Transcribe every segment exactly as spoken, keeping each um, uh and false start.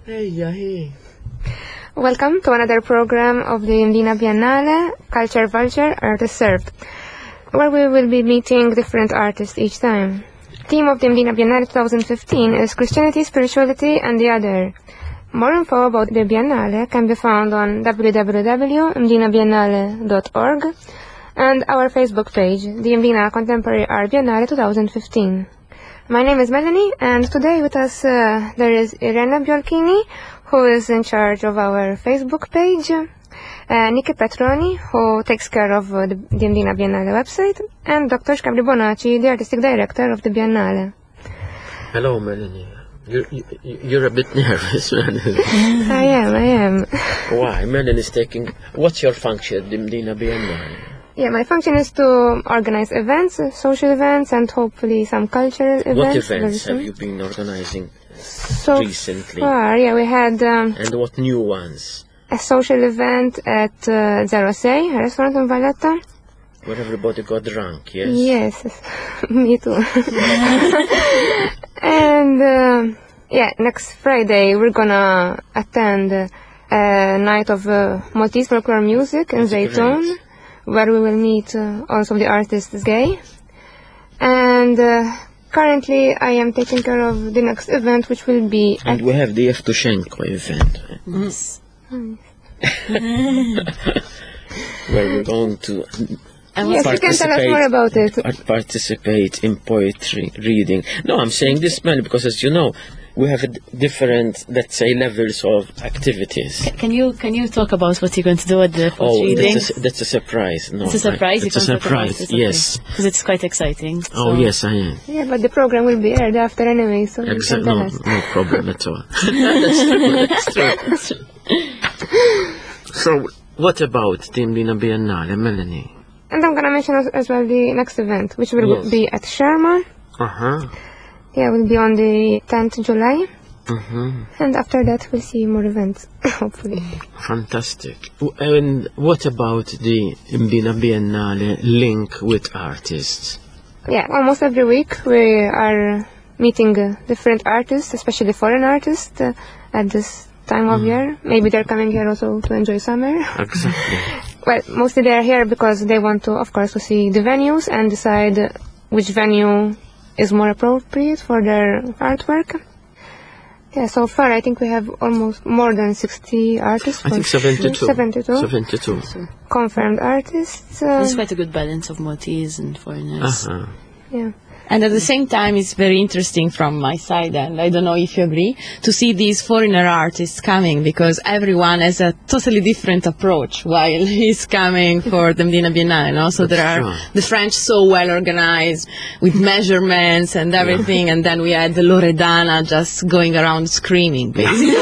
Hey, yeah, hey. Welcome to another program of the Mdina Biennale, Culture Vulture, Artists Served, where we will be meeting different artists each time. Theme of the Mdina Biennale twenty fifteen is Christianity, Spirituality, and the Other. More info about the Biennale can be found on w w w dot mdina biennale dot org and our Facebook page, the Mdina Contemporary Art Biennale twenty fifteen. My name is Melanie, and today with us uh, there is Irena Biolchini, who is in charge of our Facebook page, uh, Nikki Petroni, who takes care of uh, the, the Mdina Biennale website, and Doctor Scabri Bonacci, the artistic director of the Biennale. Hello, Melanie. You're, you, you're a bit nervous, man. I am, I am. Why? Melanie is taking... What's your function at the Mdina Biennale? Yeah, my function is to organize events, uh, social events, and hopefully some cultural events. What events have you been organizing so recently? Far, yeah, we had um, And what new ones? a social event at uh, Zero Sei, a restaurant in Valletta. Where everybody got drunk, yes? Yes, me too. And uh, yeah, next Friday we're gonna attend uh, a night of uh, Maltese folklore music in Zaytoun, where we will meet uh, also the artist is gay. And uh, currently I am taking care of the next event, which will be... And we have the Evtushenko event. Yes. Where we're going to... Yes, you can tell us more about it. Participate in poetry reading. No, I'm saying this mainly because, as you know, we have a d- different, let's say, levels of activities. Can you can you talk about what you're going to do at the poetry Oh, reading? that's a, that's a surprise. No, It's a surprise. I, it's a surprise. Yes. Because it's quite exciting. Oh, so. yes, I am. Yeah, but the program will be aired after anyway, so you Exactly. can tell No, us. no problem at all. That's true. That's true. That's true. So, what about the Mdina Biennale, Melanie? And I'm gonna mention as, as well the next event, which will Yes. be at Sharma. Uh huh. Yeah, it will be on the tenth of July. Mm-hmm. And after that, we'll see more events, hopefully. Fantastic. W- And what about the Mdina Biennale link with artists? Yeah, almost every week we are meeting uh, different artists, especially foreign artists, uh, at this time of year. Maybe they're coming here also to enjoy summer. Exactly. Well, mostly they're here because they want to, of course, to see the venues and decide uh, which venue is more appropriate for their artwork. Yeah, so far I think we have almost more than sixty artists. I think seventy-two. seventy-two. seventy-two. Confirmed artists. Uh, There's quite a good balance of Maltese and foreigners. Uh-huh. yeah. And at the same time, it's very interesting from my side, and I don't know if you agree, to see these foreigner artists coming, because everyone has a totally different approach while he's coming for the Mdina Biennale. No? So That's there are true. the French so well organized with measurements and everything, and then we had the Loredana just going around screaming, basically.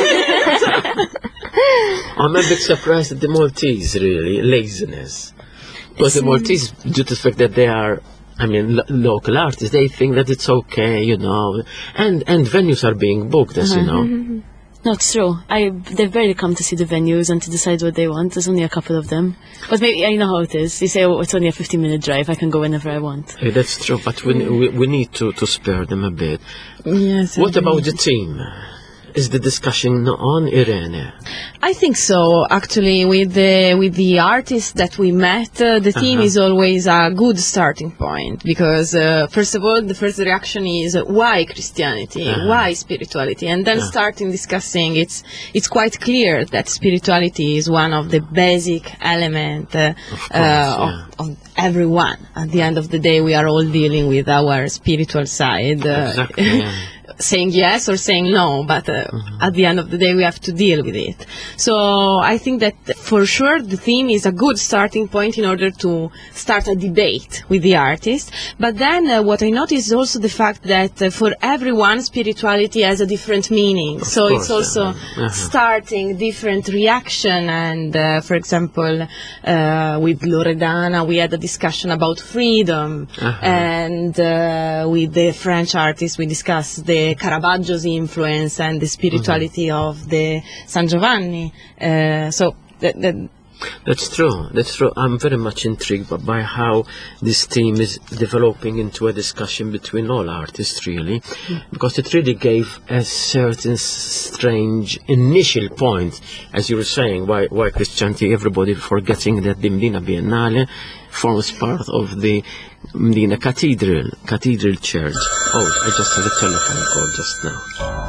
I'm a bit surprised at the Maltese, really, laziness. Because the Maltese, due to the fact that they are, I mean, lo- local artists, they think that it's okay, you know, and and venues are being booked, as you know. No, it's true. I they barely come to see the venues and to decide what they want. There's only a couple of them. But maybe I know how it is. You say, oh, it's only a fifteen minute drive. I can go whenever I want. Eh, that's true, but we, we we need to to spare them a bit. Yes. What I about the team? Is the discussion on, Irene? I think so. Actually, with the with the artists that we met, uh, the team Uh-huh. is always a good starting point, because uh, first of all, the first reaction is uh, why Christianity, Uh-huh. why spirituality, and then Yeah. starting discussing. It's it's quite clear that spirituality is one of the basic element uh, Of course, uh, yeah. of, of everyone. At the end of the day, we are all dealing with our spiritual side. Uh, Exactly, yeah. saying yes or saying no, but uh, at the end of the day we have to deal with it. So I think that for sure the theme is a good starting point in order to start a debate with the artist. But then uh, what I notice is also the fact that uh, for everyone spirituality has a different meaning. Of so course, it's also uh-huh. starting different reaction. And uh, for example, uh, with Loredana we had a discussion about freedom, Uh-huh. and uh, with the French artist we discussed the Caravaggio's influence and the spirituality of the San Giovanni. Uh, so the, the, That's true. That's true. I'm very much intrigued by, by how this theme is developing into a discussion between all artists, really, mm. because it really gave a certain strange initial point, as you were saying, why why Christianity, everybody forgetting that the Mdina Biennale forms part of the Mdina Cathedral, Cathedral Church. Oh, I just had a telephone call just now.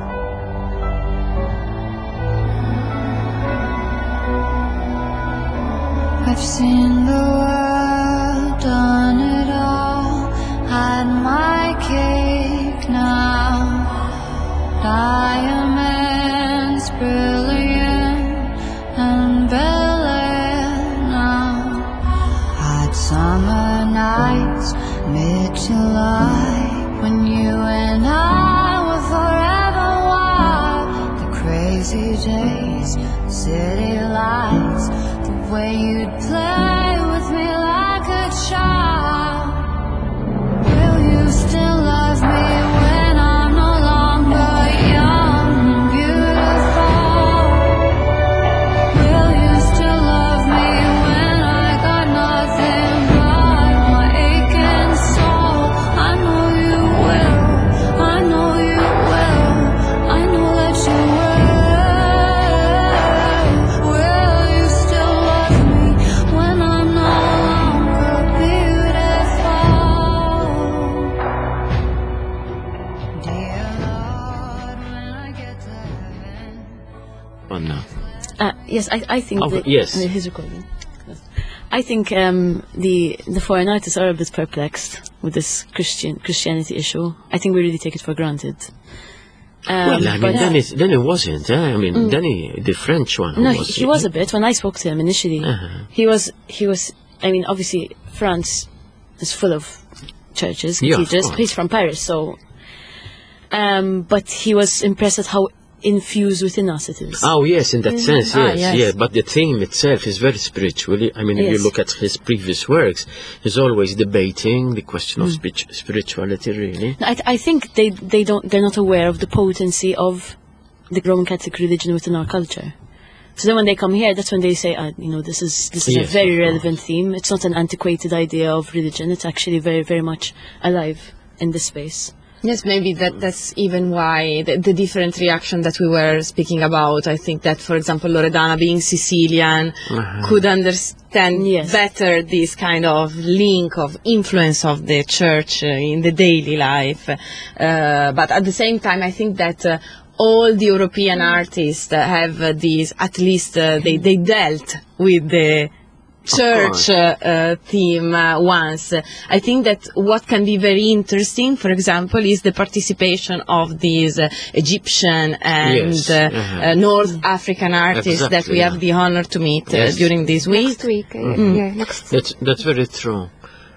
I've seen the world, done it all, had my cake now. Diamonds brilliant and Bel Air now. Hot summer nights, mid-July, when you and I were forever wild. The crazy days, city lights, way you'd play with me like a child. Will you still love me when I'm no longer young and beautiful? Will you still love me when I got nothing but my aching soul? I know you will, I know you will, I know that you will. Uh, yes, I, I think Oh, that, yes. uh, his recording. Yes. I think um, the the foreign artists are a bit perplexed with this Christian Christianity issue. I think we really take it for granted. Um, well, I mean, but, then it, then it wasn't. Eh? I mean, mm. then he, the French one. No, was, he, he was a bit. When I spoke to him initially, uh-huh. he was he was. I mean, obviously, France is full of churches, cathedrals. Yeah, he's from Paris, so. Um, but he was impressed at how infused within us it is. Oh yes, in that mm-hmm. sense, yes, ah, yes, yeah. But the theme itself is very spiritual. I mean, if yes. you look at his previous works, he's always debating the question of mm. spi- spirituality. Really, I, th- I think they they don't they're not aware of the potency of the Roman Catholic religion within our culture. So then when they come here, that's when they say, ah, you know, this is this is yes, a very relevant theme. It's not an antiquated idea of religion. It's actually very very much alive in this space. Yes, maybe that that's even why the, the different reaction that we were speaking about. I think that, for example, Loredana, being Sicilian, uh-huh. could understand yes. better this kind of link of influence of the church uh, in the daily life. Uh, but at the same time, I think that uh, all the European artists uh, have uh, these, at least uh, they, they dealt with the church uh, uh, theme uh, once. I think that what can be very interesting, for example, is the participation of these uh, Egyptian and yes. uh, uh-huh. uh, North African artists exactly, that we yeah. have the honor to meet uh, yes. during this week. Next week, uh, mm-hmm. yeah, next. That's that's very true,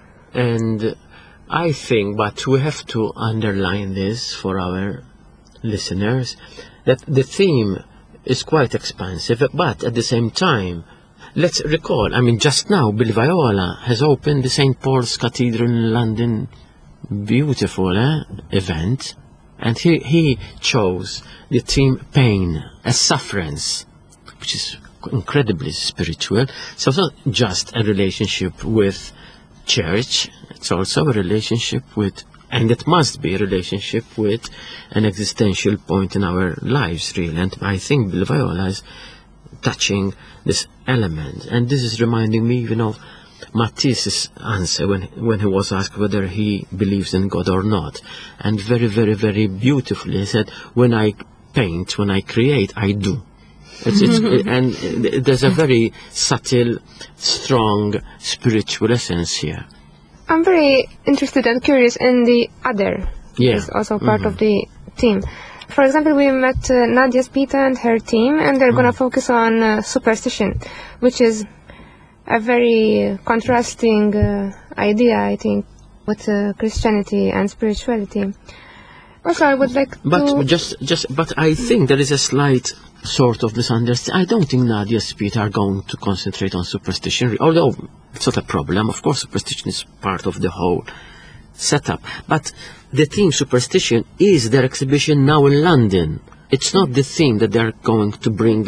and I think, but we have to underline this for our listeners, that the theme is quite expansive, but at the same time. Let's recall, I mean, just now, Bill Viola has opened the Saint Paul's Cathedral in London, beautiful eh, event, and he, he chose the theme pain, as sufferance, which is incredibly spiritual. So it's not just a relationship with church, it's also a relationship with, and it must be a relationship with an existential point in our lives, really. And I think Bill Viola is touching this element, and this is reminding me even of Matisse's answer when when he was asked whether he believes in God or not, and very very very beautifully he said, when I paint, when I create, I do. It's, it's, and there's a very subtle, strong spiritual essence here. I'm very interested and curious in the other. Yeah. Is also part mm-hmm. of the team. For example, we met uh, Nadia Spita and her team, and they're mm. going to focus on uh, superstition, which is a very contrasting uh, idea, I think, with uh, Christianity and spirituality. Also, I would like but to... Just, just, but I think there is a slight sort of misunderstanding. I don't think Nadia Spita are going to concentrate on superstition, although it's not a problem. Of course, superstition is part of the whole setup. But the theme superstition is their exhibition now in London. It's not the theme that they're going to bring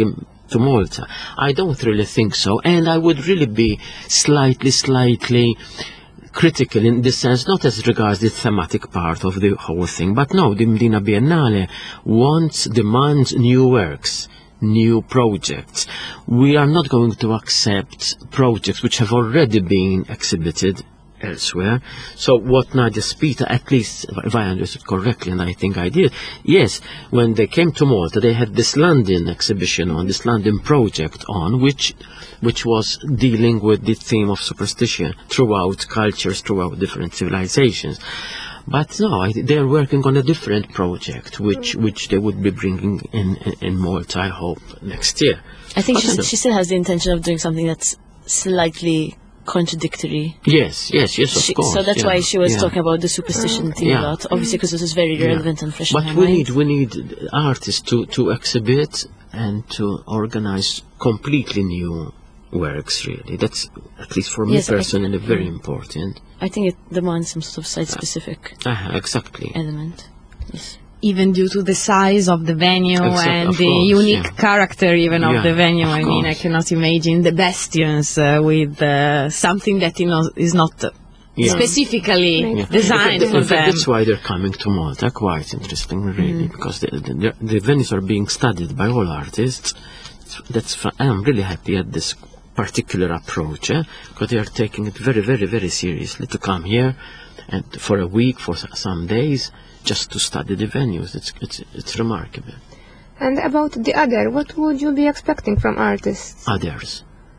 to Malta. I don't really think so, and I would really be slightly, slightly critical in this sense, not as regards the thematic part of the whole thing, but no, the Mdina Biennale wants, demands new works, new projects. We are not going to accept projects which have already been exhibited elsewhere. So what Nadia Spita, at least if I understood correctly, and I think I did, yes, when they came to Malta, they had this London exhibition on, this London project on, which which was dealing with the theme of superstition throughout cultures, throughout different civilizations. But no, I, they're working on a different project, which which they would be bringing in, in, in Malta, I hope, next year. I think she, But I she still has the intention of doing something that's slightly contradictory. Yes, yes, yes, of She, course. so that's yeah, why she was yeah. talking about the superstition thing Yeah. a lot, obviously because this is very Yeah. relevant and fresh in But her we mind. need we need artists to, to exhibit and to organize completely new works, really. That's, at least for me Yes, I- personally, very important. I think it demands some sort of site-specific Uh, exactly. element. Yes. Even due to the size of the venue Exact- and of the course, unique yeah. character even Yeah, of the venue. of I mean, I course. cannot imagine the bastions uh, with uh, something that you know is not uh, Yeah. specifically Yeah. designed In for fact, them. that's why they're coming to Malta. Quite interesting, really, because the, the, the venues are being studied by all artists. That's fa- I'm really happy at this particular approach, eh? Because they are taking it very, very, very seriously to come here and for a week, for s- some days, just to study the venues. It's it's it's remarkable. And about the other, what would you be expecting from artists? Others.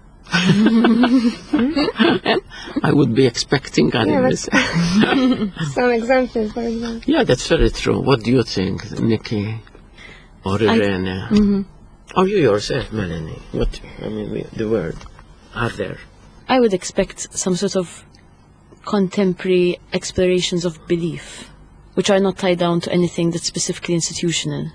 I would be expecting others. Some examples, for example. Yeah, that's very true. What do you think, Nikki or Irene? Or you yourself, Melanie? What, I mean, we- the word, are there? I would expect some sort of contemporary explorations of belief, which are not tied down to anything that's specifically institutional.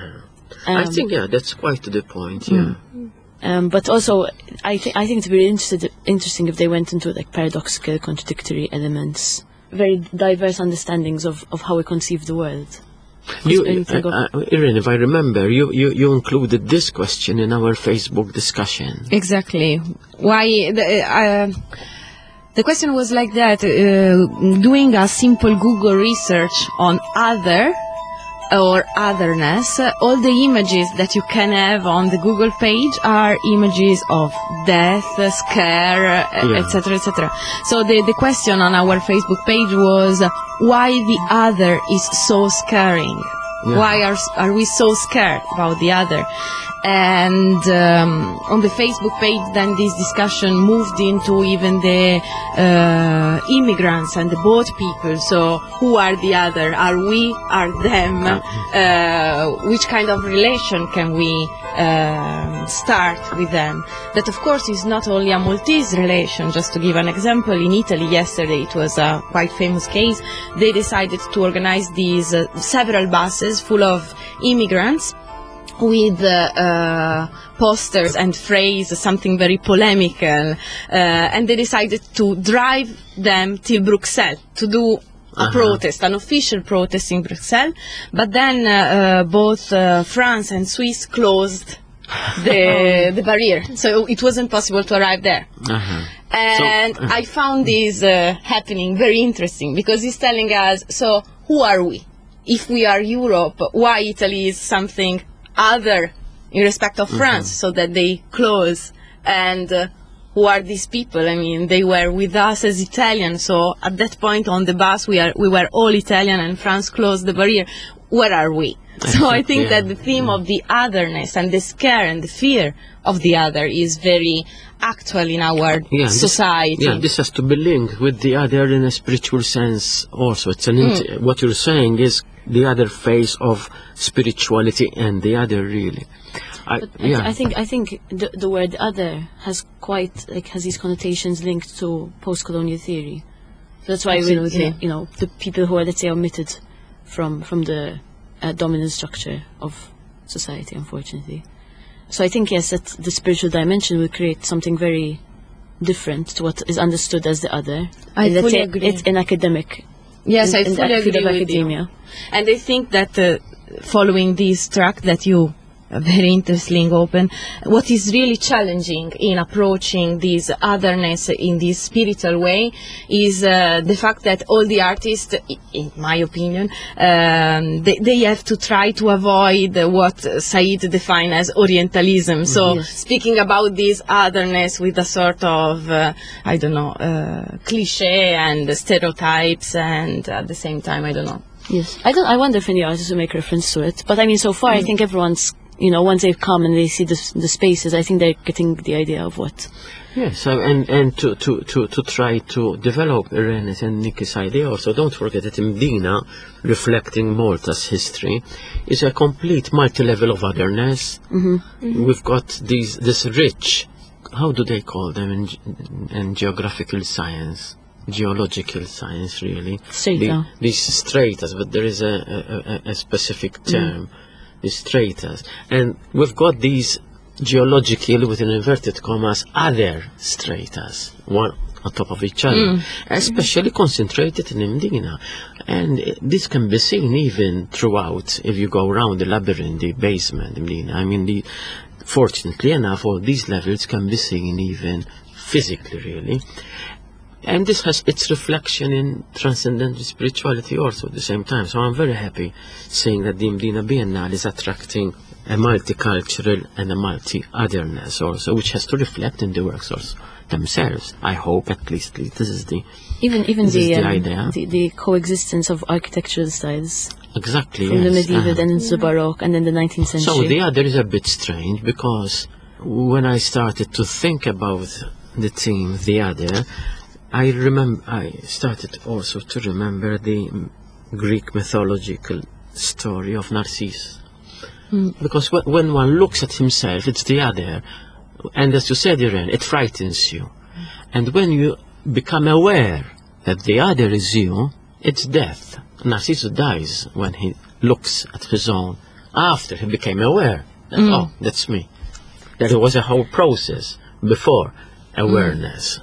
I Um, think, yeah, that's quite to the point, yeah. Um, but also, I think I think it's very interested, interesting if they went into like paradoxical, contradictory elements, very diverse understandings of, of how we conceive the world. You, when you think uh, of- uh, Irene, if I remember, you, you, you included this question in our Facebook discussion. Exactly. Why the, uh, the question was like that, uh, doing a simple Google research on other or otherness, uh, all the images that you can have on the Google page are images of death, uh, scare, uh, Yeah. et cetera, et cetera. So the, the question on our Facebook page was, uh, why the other is so scaring? Yeah. Why are are we so scared about the other? And um, on the Facebook page, then this discussion moved into even the uh, immigrants and the boat people. So who are the other? Are we? Are them? Uh, which kind of relation can we um start with them? That, of course, is not only a Maltese relation. Just to give an example, in Italy yesterday, it was a quite famous case. They decided to organize these uh, several buses full of immigrants with uh, uh, posters and phrase, something very polemical, uh, and they decided to drive them till Bruxelles to do a Uh-huh. protest, an official protest in Bruxelles. But then uh, uh, both uh, France and Swiss closed the the barrier, so it wasn't possible to arrive there. Uh-huh. And So, uh, I found this uh, happening very interesting because he's telling us, so who are we? If we are Europe, why Italy is something other in respect of France, so that they close? And uh, who are these people? I mean, they were with us as Italians, so at that point on the bus we are we were all Italian and France closed the barrier. Where are we? So I think Yeah. that the theme of the otherness and the scare and the fear of the other is very actual in our Yeah, this- society. yeah, this has to be linked with the other in a spiritual sense also. It's an int- Mm. what you're saying is the other face of spirituality and the other, really. I, But I, yeah. I think I think the, the word other has quite like has these connotations linked to post-colonial theory. So that's why we, you, Absolutely. know, you know the people who are, let's say, omitted from from the uh, dominant structure of society, unfortunately. So I think yes, that the spiritual dimension will create something very different to what is understood as the other. I let's fully say agree. it's in academic. Yes, in, I in fully the field agree of with you. academia. And I think that uh, following this track that you very interesting, open. What is really challenging in approaching this otherness in this spiritual way is uh, the fact that all the artists, in my opinion, um, they, they have to try to avoid what Said defined as Orientalism. So Yes. speaking about this otherness with a sort of, uh, I don't know, uh, cliche and stereotypes, and at the same time, I don't know. Yes. I don't. I wonder if any artists will make reference to it. But I mean, so far, I think everyone's, you know, once they've come and they see the, s- the spaces, I think they're getting the idea of what. Yes, so, and, and to, to, to, to try to develop Irene's and Nikki's idea also, don't forget that Mdina, reflecting Malta's history, is a complete multi-level of otherness. Mm-hmm. We've got these, this rich, how do they call them in, ge- in geographical science? Geological science, really. Strata. The, these stratas, but there is a, a, a, a specific term, these stratas. And we've got these geological, within inverted commas, other stratas, one on top of each other, especially concentrated in Mdina. And uh, this can be seen even throughout, if you go around the labyrinth, the basement, Mdina. I mean, the, fortunately enough, all these levels can be seen even physically, really. And this has its reflection in transcendental spirituality also at the same time. So I'm very happy seeing that the Mdina Biennale is attracting a multicultural and a multi-otherness also, which has to reflect in the works also themselves. I hope, at least, this is the Even even This is the, the um, idea. the the coexistence of architectural styles exactly from the yes, medieval, uh-huh. then into the Baroque, and then the nineteenth century. So the other is a bit strange because when I started to think about the theme, the other, I remember I started also to remember the mm, Greek mythological story of Narcissus. Because wh- when one looks at himself, it's the other, and as you said, Irene, it frightens you. And when you become aware that the other is you, it's death. Narcissus dies when he looks at his own, after he became aware that, oh, that's me. That it was a whole process before awareness.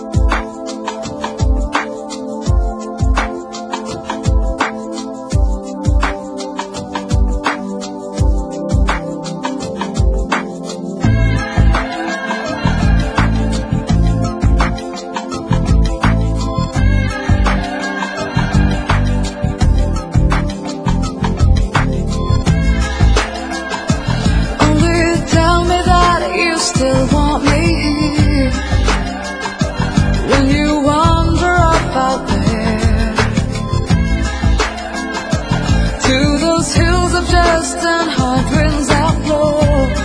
Only tell me that you still want me here when you wander up out there to those hills of dust and hard winds that blow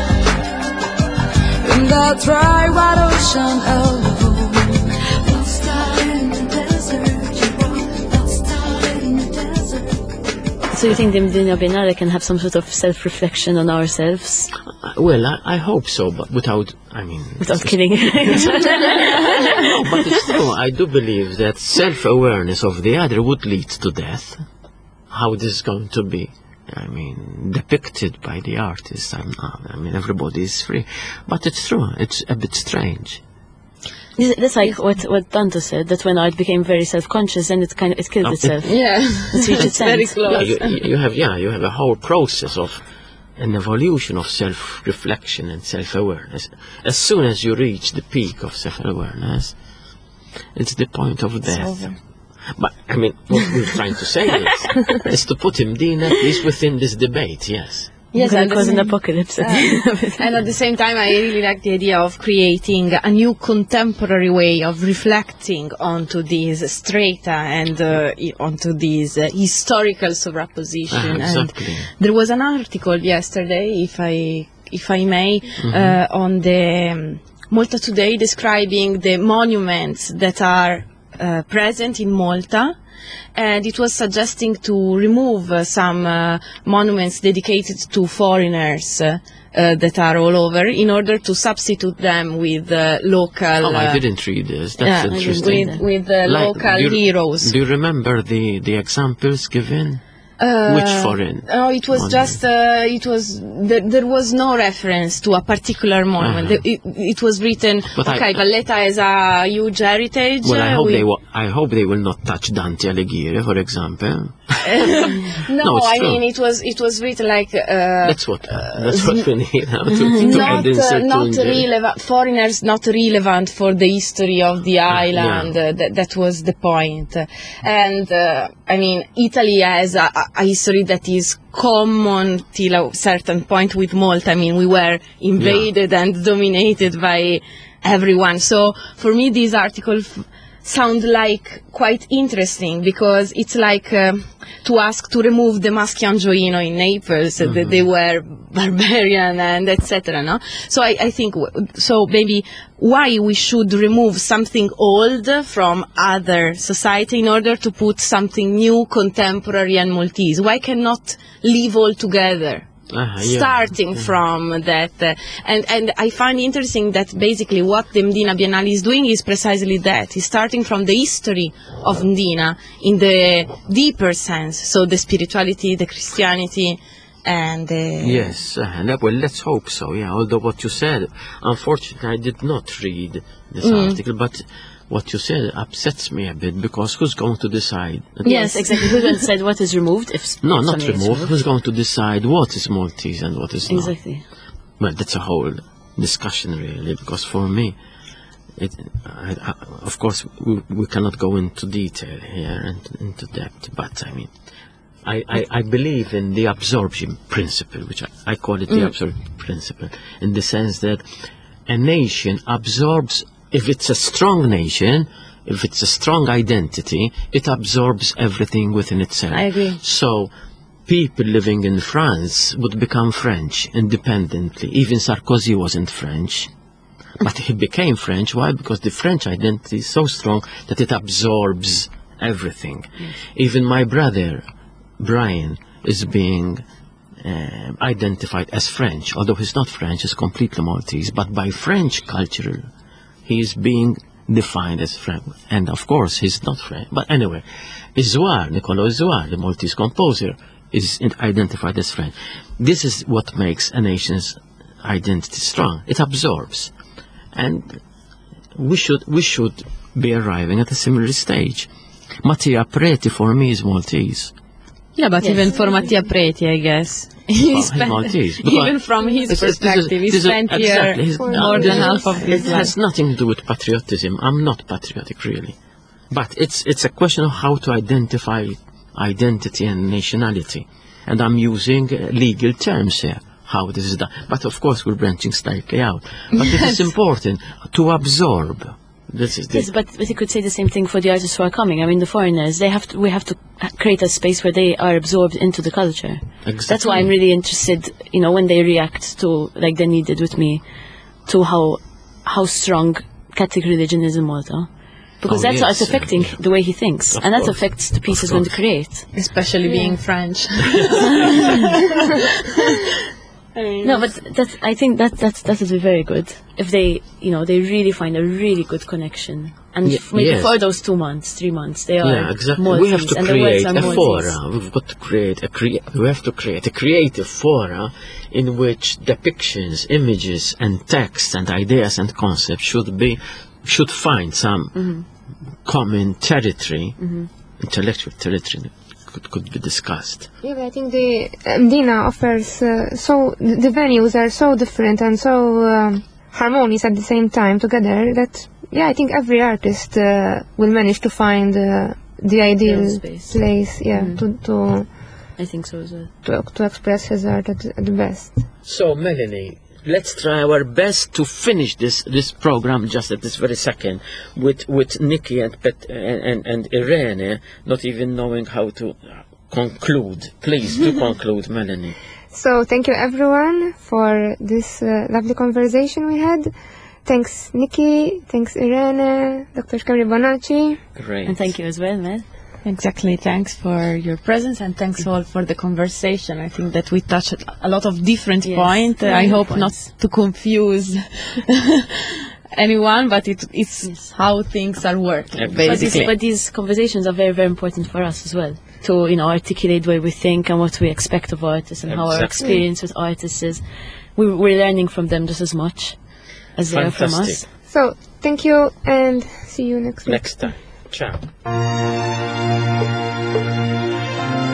in that dry white ocean alone. Lost out in the desert, you are lost out in the desert. So you think the Mdina Biennale can have some sort of self-reflection on ourselves Uh, Well, I, I hope so, but without, I mean... without killing? No, but it's true. I do believe that self-awareness of the other would lead to death. How this is going to be, I mean, depicted by the artist, I'm not, I mean, everybody is free. But it's true, it's a bit strange. Is it- That's like what what Dante said, that when art became very self-conscious, then it kind of it killed Oh, it- itself. Yeah, It's reached its very end. close. Yeah, you, you have, yeah, you have a whole process of an evolution of self-reflection and self-awareness. As soon as you reach the peak of self-awareness, it's the point of death. But, I mean, what we're trying to say is, is to put Mdina at least within this debate, yes. Yes, Gonna and cause the an same- apocalypse. and at the same time, I really like the idea of creating a new contemporary way of reflecting onto these strata and uh, i- onto these uh, historical superposition. Ah, exactly. And there was an article yesterday, if I if I may, uh, on the um, Malta Today describing the monuments that are uh, present in Malta. And it was suggesting to remove uh, some uh, monuments dedicated to foreigners uh, uh, that are all over in order to substitute them with uh, local Oh, I uh, didn't read this. That's yeah, interesting. with, with uh, Like, local do you- heroes. Do you remember the, the examples given? Uh, Which foreign? No, it was monument? just, uh, it was, there, there was no reference to a particular monument. Uh-huh. It, it was written, But I- okay, Valletta has a huge heritage. Well, I uh, hope with- they will. I hope they will not touch Dante Alighieri, for example. no, No, it's I true. mean it was it was written like uh, That's what that's what we need now to, to not add insert uh, to not in the- relevant foreigners not relevant for the history of the island. yeah. Uh, that that was the point. And uh, I mean Italy has a, a a history that is common till a certain point with Malta. I mean we were invaded and dominated by everyone. So for me this article f- sound like quite interesting because it's like uh, to ask to remove the Maschi Angioino in Naples, uh, that they were barbarian and et cetera. No, so I, I think w- so maybe why we should remove something old from other society in order to put something new, contemporary and Maltese. Why cannot live all together? Ah, yeah. Starting from that, uh, and and I find interesting that basically what the Mdina Biennale is doing is precisely that. It's starting from the history of Mdina in the deeper sense, so the spirituality, the Christianity, and the Yes, uh, and, well, let's hope so. Yeah, although what you said, unfortunately, I did not read this Mm. article, but what you said upsets me a bit because who's going to decide? Yes, exactly. Who's going to decide what is removed? If No, if not something is remove. Who's going to decide what is Maltese and what is not? Exactly. Well, that's a whole discussion, really, because for me, it, I, I, of course, we, we cannot go into detail here and into depth, but I mean, I, I, I believe in the absorption principle, which I, I call it the absorption principle, in the sense that a nation absorbs, if it's a strong nation, if it's a strong identity, it absorbs everything within itself. I agree. So, people living in France would become French independently. Even Sarkozy wasn't French. But he became French. Why? Because the French identity is so strong that it absorbs everything. Even my brother, Brian, is being um, identified as French. Although he's not French, he's completely Maltese. But by French culture, he is being defined as French. And of course, he's not French. But anyway, Izoard, Niccolo Izoard, the Maltese composer, is identified as French. This is what makes a nation's identity strong. It absorbs. And we should we should be arriving at a similar stage. Mattia Preti for me is Maltese. Yeah, but Yes. even for Mattia Preti, I guess. Oh, he's Maltese. because- Even from his This is- this is- perspective, he this is- spent exactly, here he's- more than half of his It life. has nothing to do with patriotism. I'm not patriotic, really. But it's it's a question of how to identify identity and nationality. And I'm using uh, legal terms here, how this is done. But of course, we're branching slightly out. But it is important to absorb. This is the, Yes, but, but you could say the same thing for the artists who are coming. I mean, the foreigners, they have to, we have to ha- create a space where they are absorbed into the culture. Exactly. That's why I'm really interested, you know, when they react to, like Denis did with me, to how how strong Catholic religion is in Malta. Because Oh, that's yes, what's affecting uh, the way he thinks. Of and that course. affects the piece Of he's going to course. create. Especially being French. No, but that's, I think that that's that would be very good if they, you know, they really find a really good connection, and Ye- f- maybe yes. for those two months, three months, they are Yeah, exactly. Maltese, We have to and the words create are a Maltese. fora. We've got to create a crea- We have to create a creative fora in which depictions, images, and texts, and ideas and concepts should be should find some Mm-hmm. common territory, intellectual territory could could be discussed. Yeah, but I think the Mdina offers uh, so the venues are so different and so um, harmonious at the same time together that yeah, I think every artist uh, will manage to find uh, the ideal space. place, yeah, to to I think so as well. to, to express his art at, at the best. So, Melanie, let's try our best to finish this, this program just at this very second with with Nikki and Pet, and, and and Irene not even knowing how to conclude. Please do conclude, Melanie. So thank you everyone for this uh, lovely conversation we had. Thanks Nikki, thanks Irene, Doctor Shkabri Bonacci. Great. And thank you as well, Mel. Exactly. Thanks for your presence and thanks all for the conversation. I think that we touched a lot of different Yes, points. very I good hope points. not to confuse anyone, but it, it's Yes. how things are working, Exactly. But these, basically. but these conversations are very, very important for us as well. To, you know, articulate the way we think and what we expect of artists and how our Exactly. experience with artists is. We, we're learning from them just as much as they are from us. Fantastic. So thank you and see you next week. Next time. Ciao.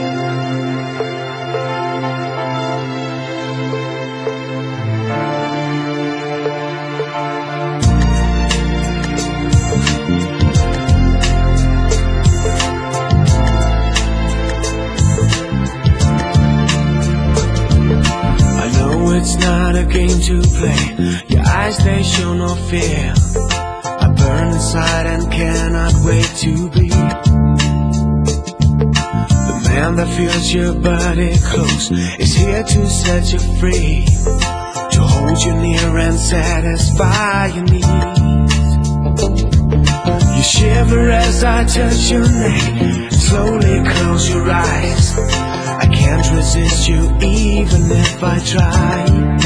game to play. Your eyes, they show no fear. I burn inside and cannot wait to be the man that feels your body close, is here to set you free, to hold you near and satisfy your needs. You shiver as I touch your neck, slowly close your eyes. I can't resist you even if I try.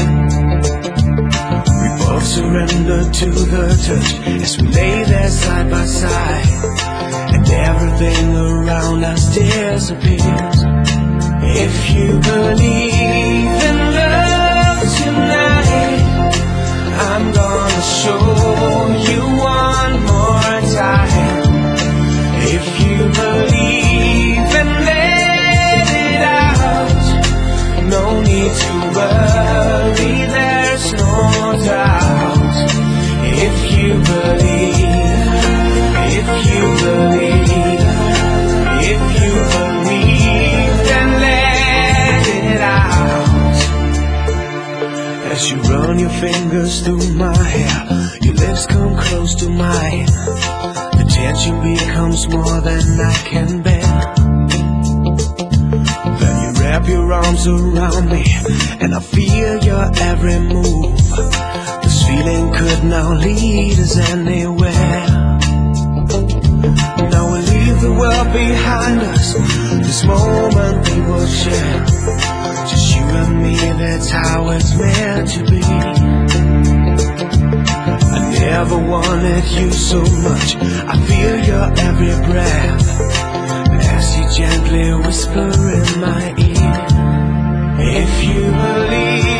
We both surrender to the touch as we lay there side by side, and everything around us disappears. If you believe in love tonight, I'm gonna show you one more time. If you believe and let it out, no need to worry, there's no doubt. If you believe, if you believe, if you believe, then let it out. As you run your fingers through my hair, your lips come close to mine. The tension becomes more than I can bear. Then you wrap your arms around me, and I feel your every move. This feeling could now lead us anywhere. Now we'll leave the world behind us, this moment we will share. Just you and me, that's how it's meant to be. I never wanted you so much, I feel your every breath as you gently whisper in my ear. If you believe